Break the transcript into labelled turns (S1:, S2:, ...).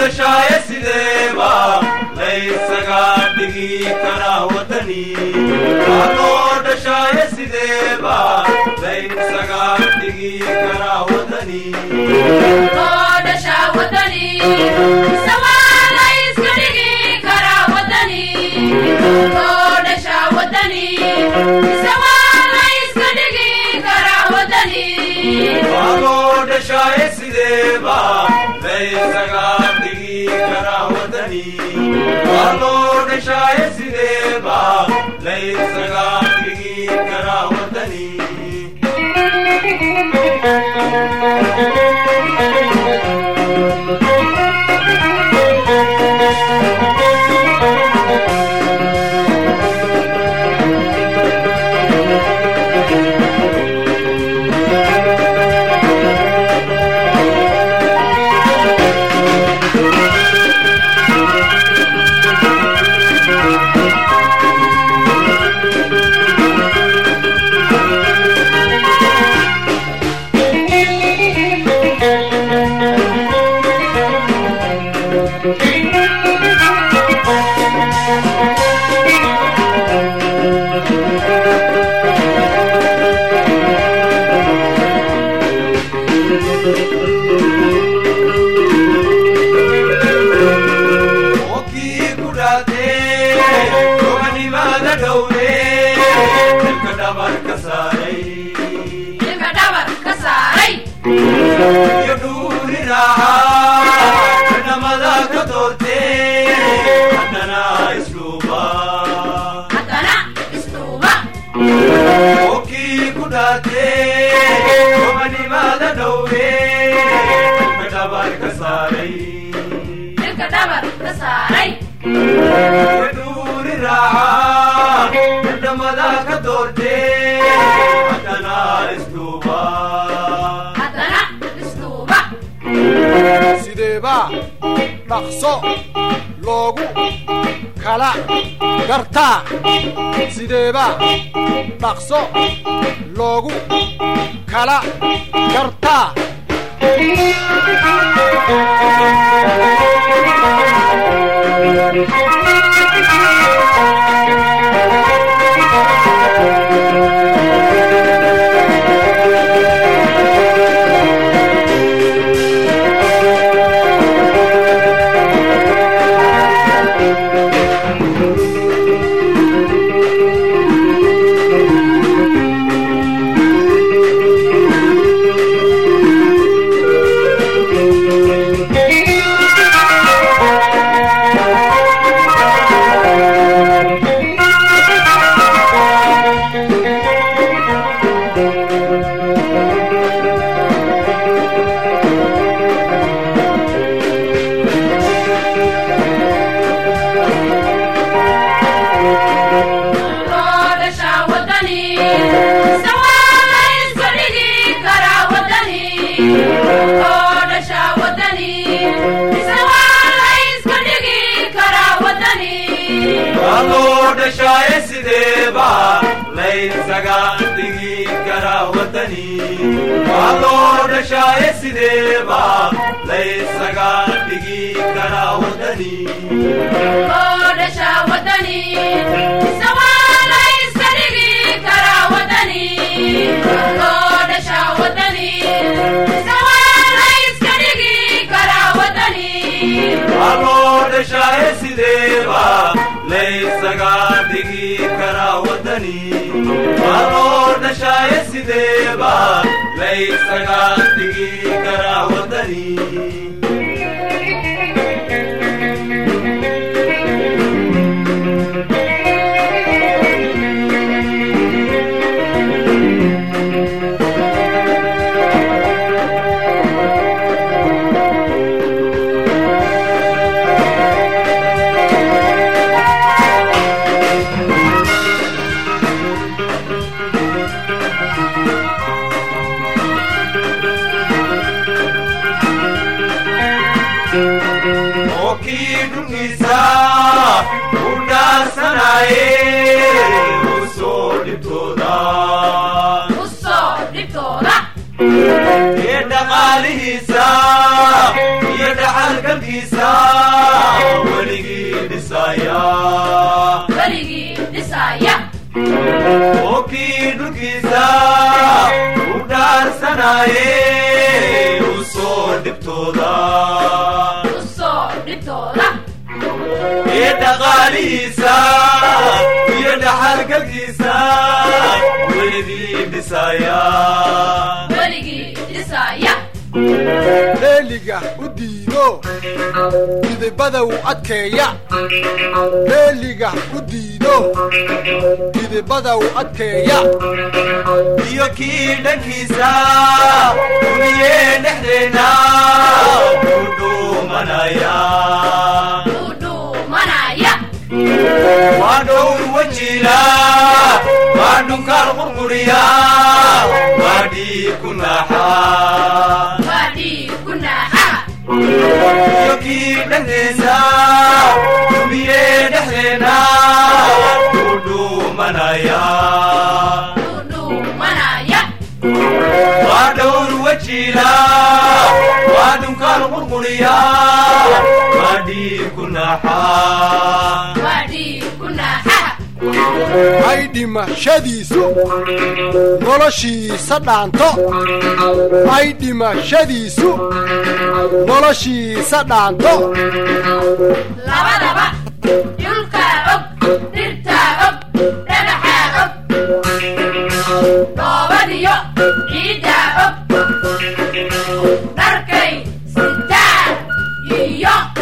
S1: دشاي سيدبا ليس قادقي كرا وطني والو دشاي سيدبا ليس قادقي كرا وطني والو دشا وطني سوا ليس قادقي كرا وطني والو دشا وطني سوا ليس قادقي كرا وطني والو دشاي سيدبا ليس قادقي كرا وطني والو دشاي سيدبا ليس قادقي كرا وطني
S2: dhaqso loogu kala gartaa sideeba dhaqso loogu kala gartaa
S1: والو دشاي سيدبا ليس قادقي كرا وطني والو دشا وطني سوا ليس قادقي كرا وطني والو دشا وطني سوا ليس قادقي كرا وطني والو دشاي سيدبا ليس قادقي كرا وطني والو دشاي سيدبا ليس قادقي كرا وطني dalkiisa weligii dhisaya oo kii dhulkiisa u dhaarsanaye u soo dhibtooda ee dhaqaalihiisa iyo dhaxalgalkiisa weligii dhisaya
S2: leeliga u diido midabada u adkeeya leeliga u diido midabada u adkeeya
S1: iyo kii dhankiisa duniyee dhexdeena u dhuumanaya waa dhowr wajila waa dhunkaal qurquriya waa dhiig ku naaxa iyo kii dhankiisa duniyee dhexdeena u dhuumanaya waa dhowr wajila waa dhunkaal qurquriya waa dhiig ku naaxa
S2: ay dhimashadiisu noloshiisa dhaanto ay dhimashadiisu noloshiisa dhaanto
S3: labadaba dhulkaa og dhirtaa og dhagaxaa og dhoobadiyo ciiddaa og dharkay sitaan iyo